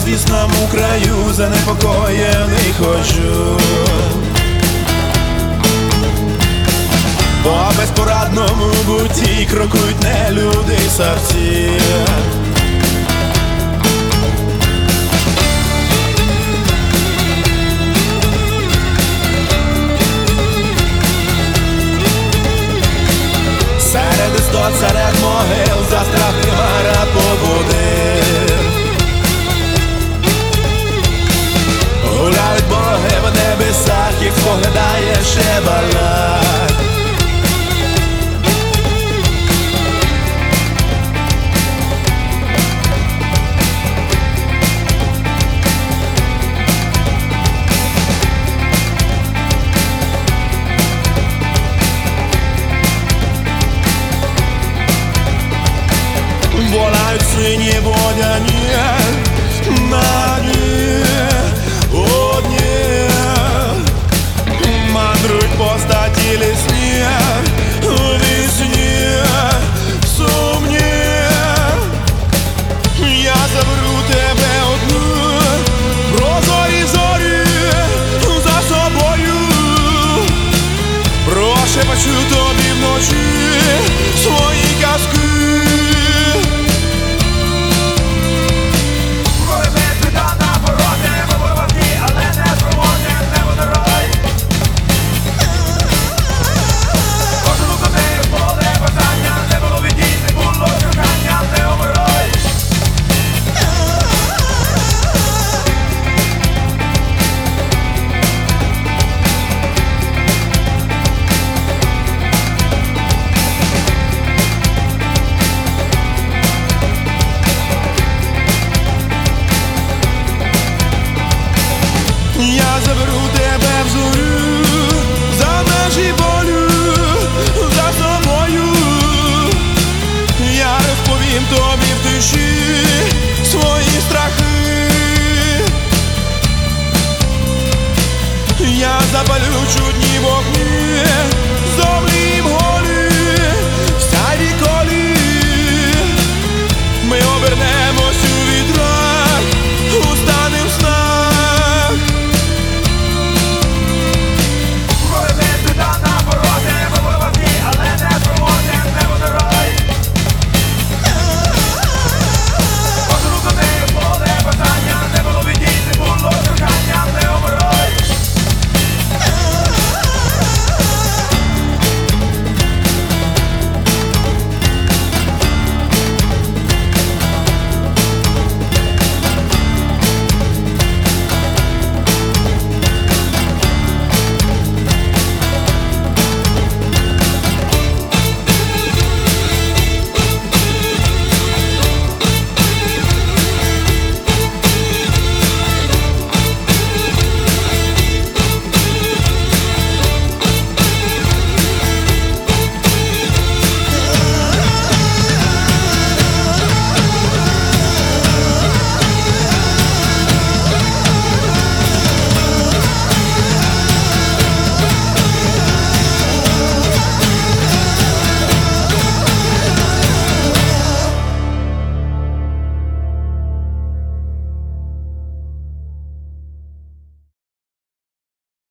славнозвісному краю занепокоєний ходжу. По безпорадному буті крокують нелюди савці. Серед істот, серед могил застряг примара побудив. Гуляють боги в небесах, їх споглядає шебаляк. Волають сині водяні на дні одні, мандрують постаті лісні у вісні сумні. Я заберу тебе одну, прозорі зорі за собою, прошепочу тобі вночі свої казки. Я заберу тебе в зорю, за межі болю, за собою. Я розповім тобі в тиші свої страхи. Я запалю чудні вогні